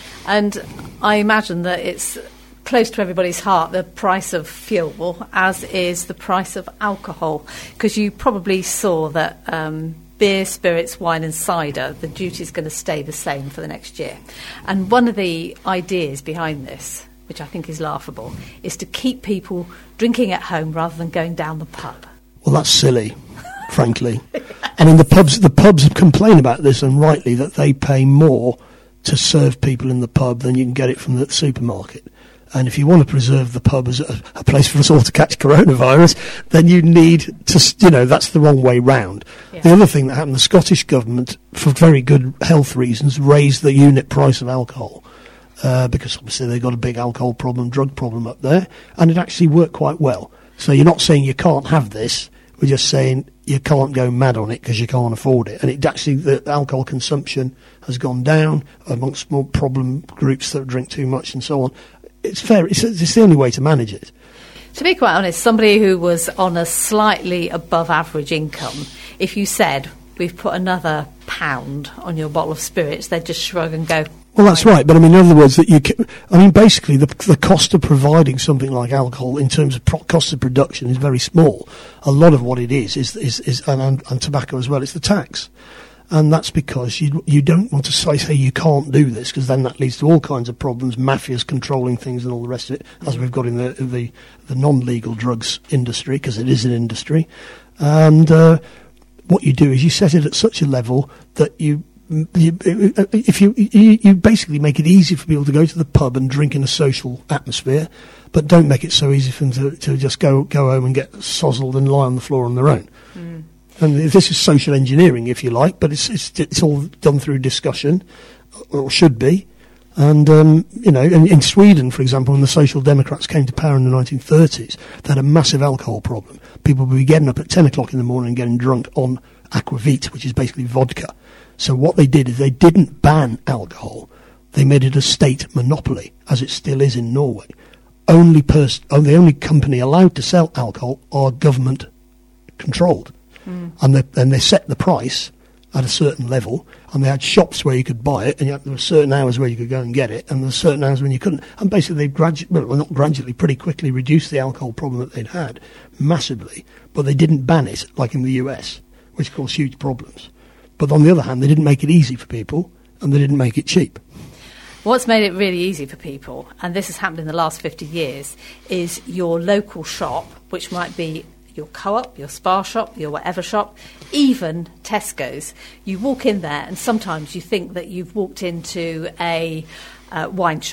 And I imagine that it's close to everybody's heart, the price of fuel, as is the price of alcohol. Because you probably saw that um, beer, spirits, wine and cider, the duty is going to stay the same for the next year. And one of the ideas behind this, which I think is laughable, is to keep people drinking at home rather than going down the pub. Well, that's silly, frankly. I mean, the pubs, the pubs complain about this, and rightly, that they pay more to serve people in the pub than you can get it from the supermarket. And if you want to preserve the pub as a, a place for us all to catch coronavirus, then you need to, you know, that's the wrong way round. Yeah. The other thing that happened, the Scottish government, for very good health reasons, raised the unit price of alcohol, uh, because obviously they've got a big alcohol problem, drug problem up there, and it actually worked quite well. So you're not saying you can't have this, we're just saying you can't go mad on it because you can't afford it. And it actually, the alcohol consumption has gone down amongst more problem groups that drink too much and so on. It's fair. It's, it's the only way to manage it. To be quite honest, somebody who was on a slightly above average income, if you said, we've put another pound on your bottle of spirits, they'd just shrug and go, well, that's right. But I mean, in other words, that you, can, I mean, basically, the the cost of providing something like alcohol in terms of pro- cost of production is very small. A lot of what it is is is, is and, and, and tobacco as well. It's the tax, and that's because you you don't want to say, say you can't do this, because then that leads to all kinds of problems, mafias controlling things and all the rest of it, as we've got in the the, the non-legal drugs industry, because it is an industry, and uh, what you do is you set it at such a level that you. You, if you, you you basically make it easy for people to go to the pub and drink in a social atmosphere, but don't make it so easy for them to, to just go go home and get sozzled and lie on the floor on their own. Mm. And this is social engineering, if you like, but it's it's, it's all done through discussion, or should be. And um, you know, in, in Sweden, for example, when the Social Democrats came to power in the nineteen thirties, they had a massive alcohol problem. People would be getting up at ten o'clock in the morning and getting drunk on aquavit, which is basically vodka. So what they did is they didn't ban alcohol. They made it a state monopoly, as it still is in Norway. Only pers- oh, the only company allowed to sell alcohol are government controlled. Mm. And, they, and they set the price at a certain level, and they had shops where you could buy it, and you had, there were certain hours where you could go and get it, and there were certain hours when you couldn't. And basically they gradually, well, not gradually, pretty quickly reduced the alcohol problem that they'd had massively, but they didn't ban it like in the U S, which caused huge problems. But on the other hand, they didn't make it easy for people, and they didn't make it cheap. What's made it really easy for people, and this has happened in the last fifty years, is your local shop, which might be your Co-op, your Spar shop, your whatever shop, even Tesco's. You walk in there, and sometimes you think that you've walked into a uh, wine shop.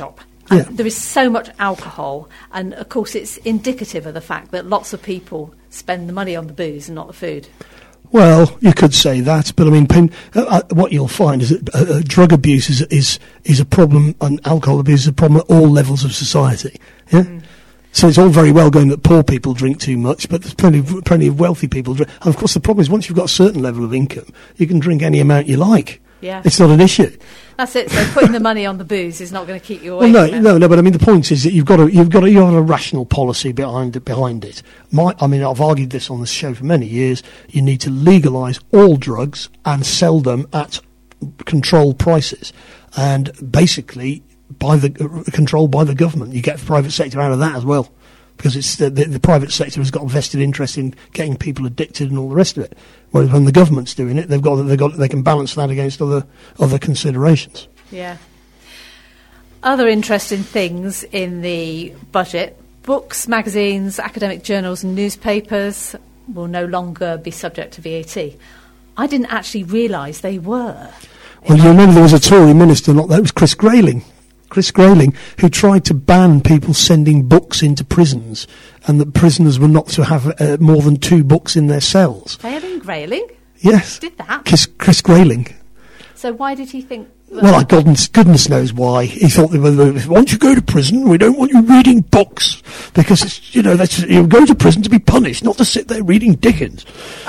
And Yeah. there is so much alcohol, and of course it's indicative of the fact that lots of people spend the money on the booze and not the food. Well, you could say that, but I mean, pen, uh, uh, what you'll find is that uh, uh, drug abuse is, is is a problem, and alcohol abuse is a problem at all levels of society. Yeah. Mm. So it's all very well going that poor people drink too much, but there's plenty of, plenty of wealthy people drink. And of course, the problem is once you've got a certain level of income, you can drink any amount you like. Yeah. It's not an issue. That's it. So putting the money on the booze is not going to keep you away. Well, no, from it. no, no. But I mean, the point is that you've got a, you've got a, you have a rational policy behind it. Behind it, My, I mean, I've argued this on this show for many years. You need to legalise all drugs and sell them at controlled prices, and basically by the uh, controlled by the government. You get the private sector out of that as well, because it's the, the, the private sector has got a vested interest in getting people addicted and all the rest of it. Whereas when the government's doing it, they've got they've got they can balance that against other other considerations. Yeah. Other interesting things in the budget: books, magazines, academic journals, and newspapers will no longer be subject to V A T. I didn't actually realise they were. Well, you remember there was a Tory minister, not that, it was Chris Grayling. Chris Grayling, who tried to ban people sending books into prisons, and that prisoners were not to have uh, more than two books in their cells. Grayling? Grayling? Yes. Did that? Chris, Chris Grayling. So why did he think... That well, I, goodness, goodness knows why. He thought, that, well, once you go to prison, we don't want you reading books, because, it's, you know, that's, you go to prison to be punished, not to sit there reading Dickens.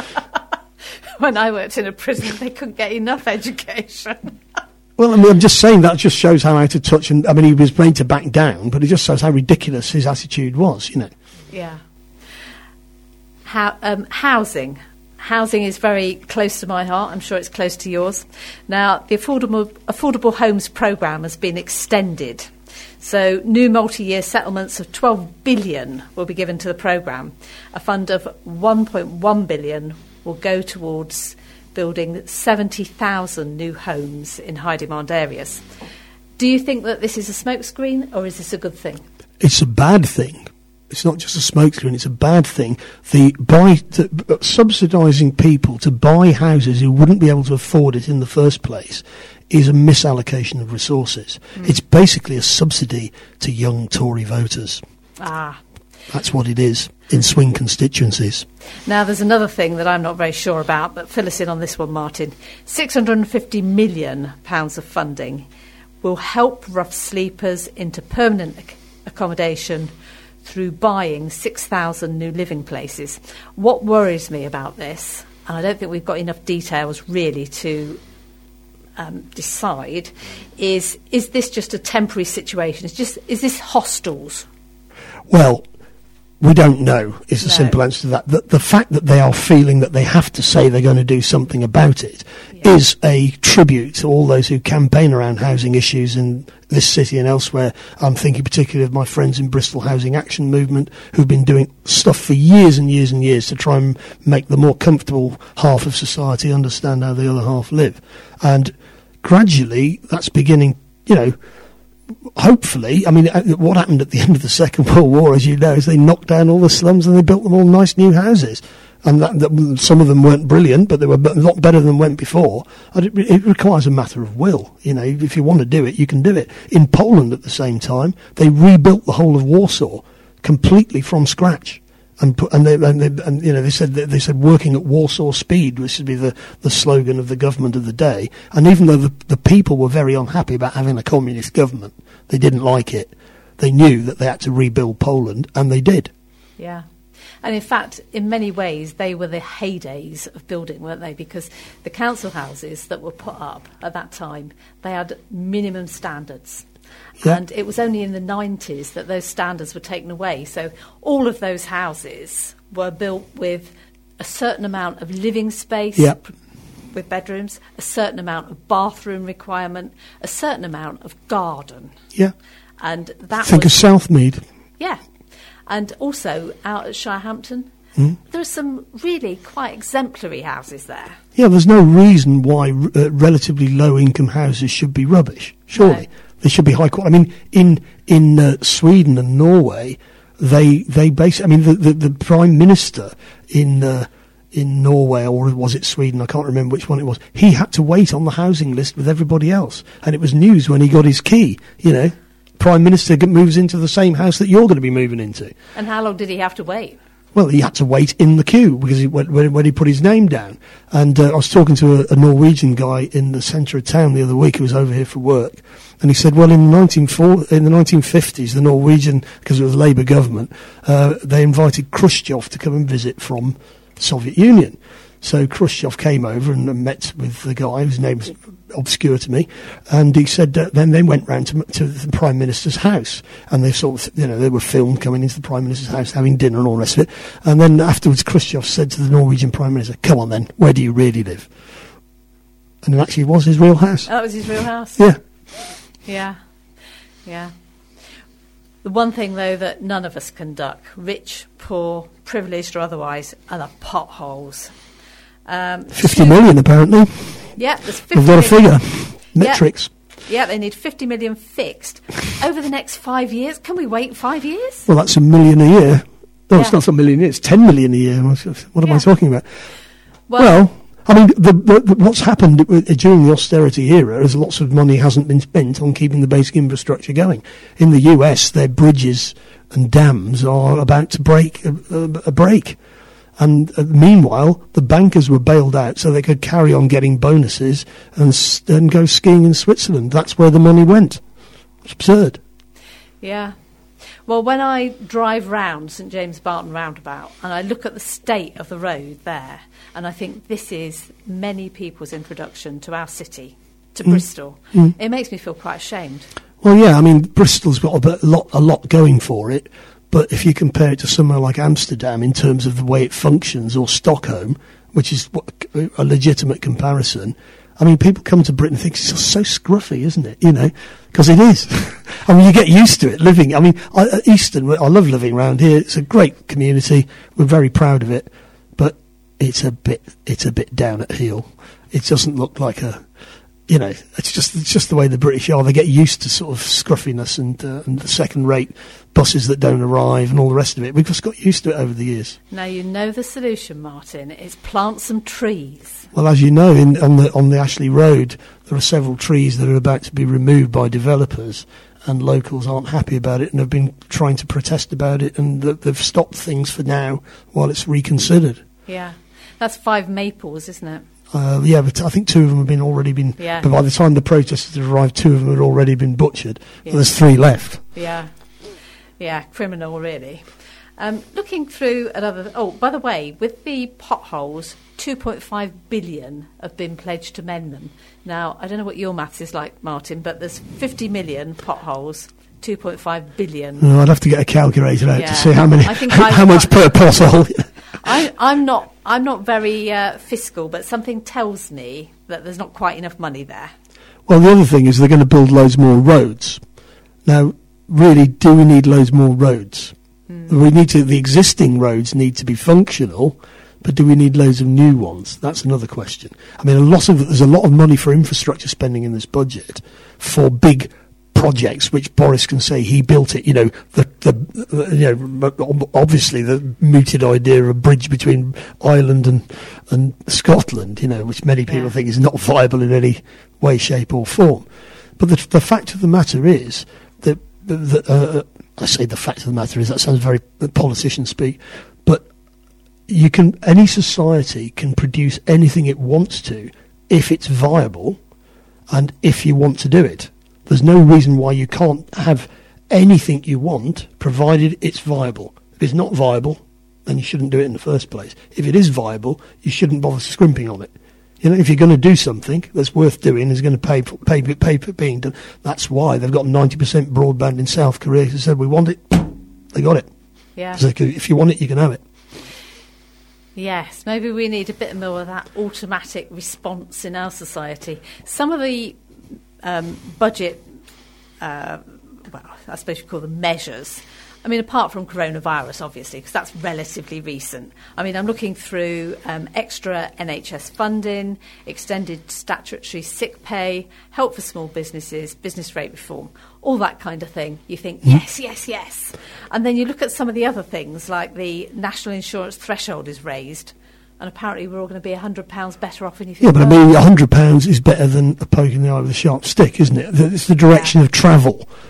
When I worked in a prison, they couldn't get enough education. Well, I mean, I'm just saying that just shows how out of touch, and I mean, he was made to back down, but it just shows how ridiculous his attitude was, you know. Yeah. How, um, housing. Housing is very close to my heart. I'm sure it's close to yours. Now, the Affordable, Affordable Homes Programme has been extended. So new multi-year settlements of twelve billion dollars will be given to the programme. A fund of one point one billion dollars will go towards building seventy thousand new homes in high-demand areas. Do you think that this is a smokescreen, or is this a good thing? It's a bad thing. It's not just a smokescreen, it's a bad thing. The buy, the, uh, subsidising people to buy houses who wouldn't be able to afford it in the first place is a misallocation of resources. Mm. It's basically a subsidy to young Tory voters. Ah. That's what it is in swing constituencies. Now, there's another thing that I'm not very sure about, but fill us in on this one, Martin. six hundred fifty million pounds of funding will help rough sleepers into permanent ac- accommodation through buying six thousand new living places. What worries me about this, and I don't think we've got enough details really to um, decide, is is this just a temporary situation? It's just, is this hostels? Well, we don't know, is the No. simple answer to that. The, the fact that they are feeling that they have to say they're going to do something about it Yeah. is a tribute to all those who campaign around housing issues in this city and elsewhere. I'm thinking particularly of my friends in Bristol Housing Action Movement, who've been doing stuff for years and years and years to try and make the more comfortable half of society understand how the other half live. And gradually, that's beginning, you know, hopefully, I mean, uh, what happened at the end of the Second World War, as you know, is they knocked down all the slums and they built them all nice new houses. And that, that, some of them weren't brilliant, but they were a lot better than went before. And it, it requires a matter of will. You know, if you want to do it, you can do it. In Poland, at the same time, they rebuilt the whole of Warsaw completely from scratch. And put, and, they, and, they, and you know they said they said working at Warsaw speed, which would be the, the slogan of the government of the day. And even though the, the people were very unhappy about having a communist government, they didn't like it. They knew that they had to rebuild Poland, and they did. Yeah. And in fact, in many ways, they were the heydays of building, weren't they? Because the council houses that were put up at that time, they had minimum standards. Yeah. And it was only in the nineties that those standards were taken away. So all of those houses were built with a certain amount of living space, Yeah. with bedrooms, a certain amount of bathroom requirement, a certain amount of garden. Yeah. And that Think was... of Southmead. Yeah. And also out at Shirehampton, Mm. there are some really quite exemplary houses there. Yeah, there's no reason why uh, relatively low-income houses should be rubbish. Surely. No. They should be high quality. I mean, in in uh, Sweden and Norway, they they basically. I mean, the the, the prime minister in uh, in Norway, or was it Sweden? I can't remember which one it was. He had to wait on the housing list with everybody else, and it was news when he got his key. You know, Prime Minister g- moves into the same house that you're going to be moving into. And how long did he have to wait? Well, he had to wait in the queue because he, when, when he put his name down. And uh, I was talking to a, a Norwegian guy in the centre of town the other week who was over here for work. And he said, well, in the, nineteen forties, in the nineteen fifties, the Norwegian, because it was a Labour government, uh, they invited Khrushchev to come and visit from the Soviet Union. So Khrushchev came over and uh, met with the guy, whose name's obscure to me, and he said uh, then they went round to, to the Prime Minister's house, and they sort of, you know, they were filmed coming into the Prime Minister's house, having dinner and all the rest of it. And then afterwards, Khrushchev said to the Norwegian Prime Minister, come on then, where do you really live? And it actually was his real house. That was his real house? Yeah. Yeah. Yeah. The one thing, though, that none of us can duck, rich, poor, privileged or otherwise, are the potholes. Um, fifty million, apparently. Yeah, there's fifty We've got a million. figure. Metrics. Yeah. yeah, they need fifty million fixed. Over the next five years, can we wait five years? Well, that's a million a year. No, Yeah. it's not a million a year, it's ten million a year. What am Yeah. I talking about? Well, Well, I mean, the, the, the, what's happened w- during the austerity era is lots of money hasn't been spent on keeping the basic infrastructure going. In the U S, their bridges and dams are about to break a, a, a break. And uh, meanwhile, the bankers were bailed out so they could carry on getting bonuses and, s- and go skiing in Switzerland. That's where the money went. It's absurd. yeah. Well, when I drive round St James Barton Roundabout and I look at the state of the road there, and I think this is many people's introduction to our city, to Mm. Bristol, Mm. it makes me feel quite ashamed. Well, yeah, I mean, Bristol's got a, bit, a lot, a lot going for it, but if you compare it to somewhere like Amsterdam in terms of the way it functions, or Stockholm, which is what, a legitimate comparison, I mean, people come to Britain and think it's just so scruffy, isn't it? You know, because it is. I mean, you get used to it living. I mean, I, uh, Easton, I love living around here. It's a great community. We're very proud of it, but it's a bit, it's a bit down at heel. It doesn't look like a, you know, it's just it's just the way the British are. They get used to sort of scruffiness and uh, and the second-rate buses that don't arrive and all the rest of it. We've just got used to it over the years. Now, you know the solution, Martin. It's plant some trees. Well, as you know, in, on the on the Ashley Road, there are several trees that are about to be removed by developers, and locals aren't happy about it and have been trying to protest about it, and th- they've stopped things for now while it's reconsidered. Yeah. That's five maples, isn't it? Uh, yeah, but I think two of them have been already been. Yeah. But by the time the protesters arrived, two of them had already been butchered. Yeah. Well, there's three left. Yeah. Yeah, criminal, really. Um, looking through another... Oh, by the way, with the potholes, two point five billion have been pledged to mend them. Now, I don't know what your maths is like, Martin, but there's fifty million potholes, two point five billion. No, I'd have to get a calculator out Yeah. to see how many, I think how, I've how much per got- pothole. I, I'm not. I'm not very uh, fiscal, but something tells me that there's not quite enough money there. Well, the other thing is they're going to build loads more roads. Now, really, do we need loads more roads? Mm. We need to. The existing roads need to be functional, but do we need loads of new ones? That's another question. I mean, a lot of there's a lot of money for infrastructure spending in this budget for big projects, which Boris can say he built it. You know, the the, the you know, obviously the mooted idea of a bridge between Ireland and and Scotland, you know, which many people Yeah. think is not viable in any way, shape, or form. But the the fact of the matter is that, that uh, I say the fact of the matter is that sounds very politician speak, but you can any society can produce anything it wants to if it's viable and if you want to do it. There's no reason why you can't have anything you want, provided it's viable. If it's not viable, then you shouldn't do it in the first place. If it is viable, you shouldn't bother scrimping on it. You know, if you're going to do something that's worth doing, is going to pay for, pay, pay for being done. That's why they've got ninety percent broadband in South Korea. They said, we want it, they got it. Yeah. So if you want it, you can have it. Yes, maybe we need a bit more of that automatic response in our society. Some of the um, budget, uh, well, I suppose you call them measures. I mean, apart from coronavirus, obviously, because that's relatively recent. I mean, I'm looking through um, extra N H S funding, extended statutory sick pay, help for small businesses, business rate reform, all that kind of thing. You think, yes, yes, yes. And then you look at some of the other things, like the national insurance threshold is raised, and apparently we're all going to be one hundred pounds better off than you think. Yeah, but I mean, one hundred pounds is better than a poke in the eye with a sharp stick, isn't it? It's the direction Yeah. of travel.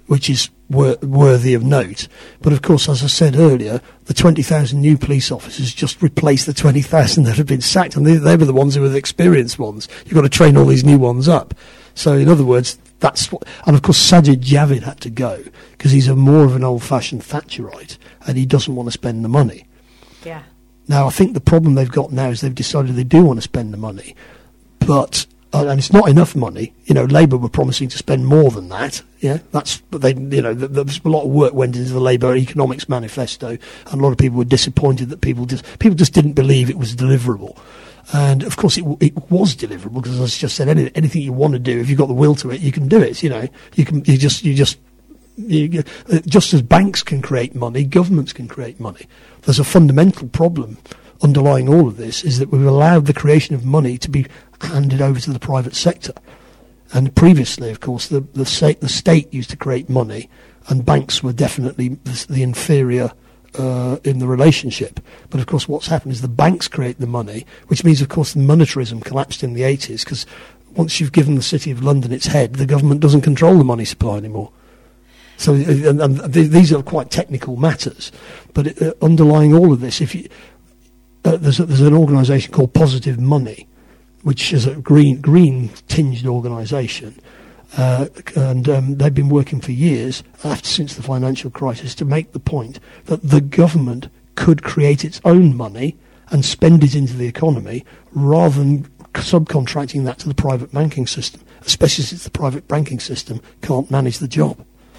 which is wor- worthy of note. But of course, as I said earlier, the twenty thousand new police officers just replaced the twenty thousand that had been sacked, and they, they were the ones who were the experienced ones. You've got to train all these new ones up. So in other words, that's what... And of course, Sajid Javid had to go, because he's a more of an old-fashioned Thatcherite, and he doesn't want to spend the money. Yeah. Now, I think the problem they've got now is they've decided they do want to spend the money, but... Uh, and it's not enough money. You know, Labour were promising to spend more than that. Yeah, that's. But they, you know, th- there was a lot of work went into the Labour economics manifesto, and a lot of people were disappointed that people just people just didn't believe it was deliverable. And of course, it, w- it was deliverable, because, as I just said, any, anything you want to do, if you've got the will to it, you can do it. You know, you can. You just. You just. You, uh, just as banks can create money, governments can create money. There's a fundamental problem underlying all of this, is that we've allowed the creation of money to be handed over to the private sector. And previously, of course, the the, sa- the state used to create money, and banks were definitely the, the inferior uh, in the relationship. But of course, what's happened is the banks create the money, which means, of course, the monetarism collapsed in the eighties, because once you've given the City of London its head, the government doesn't control the money supply anymore. So and, and th- these are quite technical matters, but it, uh, underlying all of this, if you Uh, there's, a, there's an organisation called Positive Money, which is a green green tinged organisation, uh, and um, they've been working for years after since the financial crisis to make the point that the government could create its own money and spend it into the economy rather than subcontracting that to the private banking system, especially since the private banking system can't manage the job.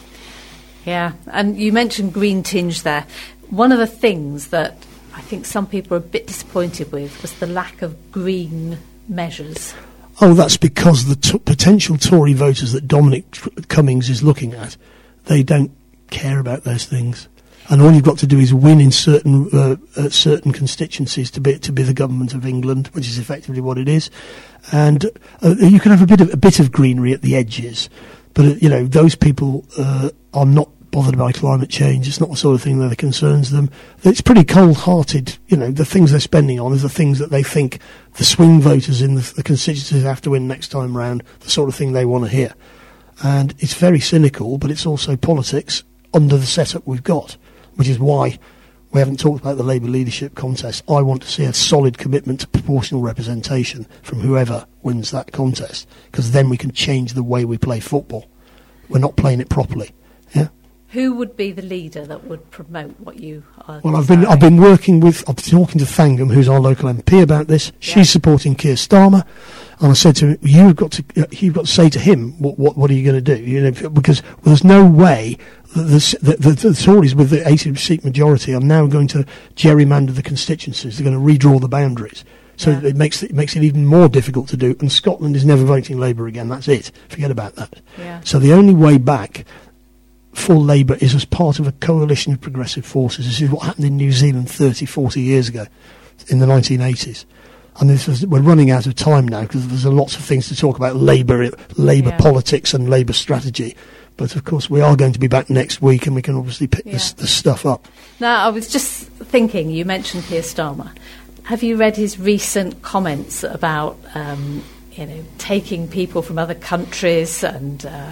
Yeah, and you mentioned green tinge there. One of the things that I think some people are a bit disappointed with was the lack of green measures. Oh, that's because the t- potential Tory voters that Dominic Cummings is looking at, they don't care about those things. And all you've got to do is win in certain uh, uh, certain constituencies to be to be the government of England, which is effectively what it is. And uh, you can have a bit of a bit of greenery at the edges, but uh, you know, those people uh, are not bothered by climate change. It's not the sort of thing that concerns them. It's pretty cold-hearted. You know, the things they're spending on is the things that they think the swing voters in the, the constituencies have to win next time round, the sort of thing they want to hear. And it's very cynical, but it's also politics under the setup we've got, which is why we haven't talked about the Labour leadership contest. I want to see a solid commitment to proportional representation from whoever wins that contest, because then we can change the way we play football. We're not playing it properly. Yeah. Who would be the leader that would promote what you are? Well, I've been I've been working with I've been talking to Thangham, who's our local M P, about this. Yeah. She's supporting Keir Starmer, and I said to him, "You've got to uh, you've got to say to him what what, what are you going to do? You know, because well, there's no way that the, the, the, the Tories with the eighty seat majority are now going to gerrymander the constituencies. They're going to redraw the boundaries." So yeah. it makes it makes it even more difficult to do. And Scotland is never voting Labour again. That's it. Forget about that. Yeah. So the only way back for Labour is as part of a coalition of progressive forces. This is what happened in New Zealand thirty, forty years ago, in the nineteen eighties. And this was, we're running out of time now, because there's lots of things to talk about Labour, Labour yeah. politics and Labour strategy. But of course, we are going to be back next week, and we can obviously pick yeah. this, this stuff up. Now, I was just thinking, you mentioned Keir Starmer. Have you read his recent comments about, um, you know, taking people from other countries and uh,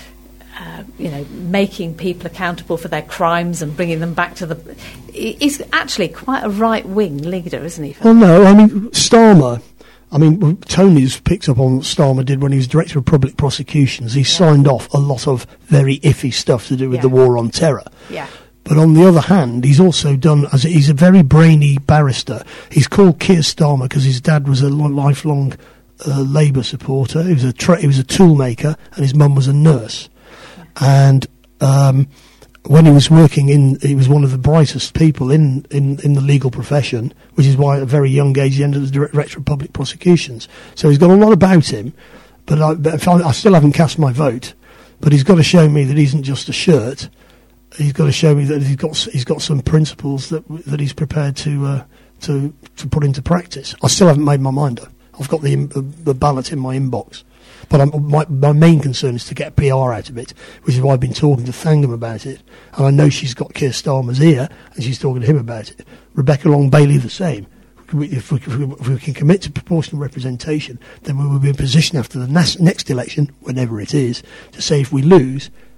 Uh, you know, making people accountable for their crimes and bringing them back to the... He's actually quite a right-wing leader, isn't he? Well, no, I mean, Starmer... I mean, Tony's picked up on what Starmer did when he was Director of Public Prosecutions. He yeah. signed off a lot of very iffy stuff to do with yeah. the war on terror. Yeah. But on the other hand, he's also done... as a, he's a very brainy barrister. He's called Keir Starmer because his dad was a lifelong uh, Labour supporter. He was a, tra- he was a tool maker, and his mum was a nurse. And um, when he was working in, he was one of the brightest people in, in, in the legal profession, which is why at a very young age he ended up as Director of Public Prosecutions. So he's got a lot about him, but I, but I still haven't cast my vote. But he's got to show me that he isn't just a shirt. He's got to show me that he's got he's got some principles that that he's prepared to uh, to to put into practice. I still haven't made my mind up. I've got the the, the ballot in my inbox. But I'm, my, my main concern is to get P R out of it, which is why I've been talking to Thangham about it. And I know she's got Keir Starmer's ear, and she's talking to him about it. Rebecca Long-Bailey the same. If we, if, we, if we can commit to proportional representation, then we will be in a position after the nas- next election, whenever it is, to say if we lose,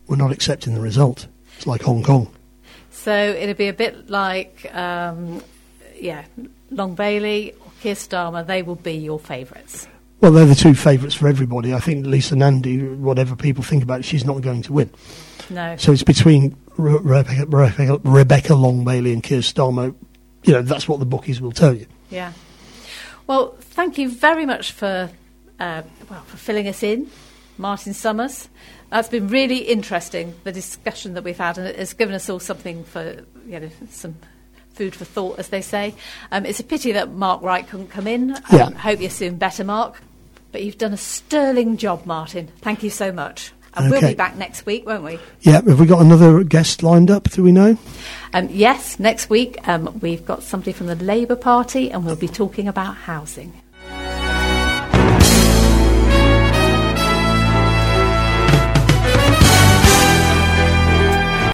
we're not accepting the result. It's like Hong Kong. So it'll be a bit like, um, yeah, Long Bailey or Keir Starmer. They will be your favourites. Well, they're the two favourites for everybody. I think Lisa Nandy, whatever people think about it, she's not going to win. No. So it's between Re- Rebecca, Rebecca, Rebecca Long Bailey and Keir Starmer. You know, that's what the bookies will tell you. Yeah. Well, thank you very much for uh, well for filling us in, Martin Summers. That's been really interesting, the discussion that we've had, and it's given us all something for, you know, some food for thought, as they say. Um, it's a pity that Mark Wright couldn't come in. Um, Yeah. Hope you're soon better, Mark. But you've done a sterling job, Martin. Thank you so much. And we'll Okay. be back next week, won't we? Yeah, have we got another guest lined up, do we know? Um, yes, next week um, we've got somebody from the Labour Party, and we'll be talking about housing.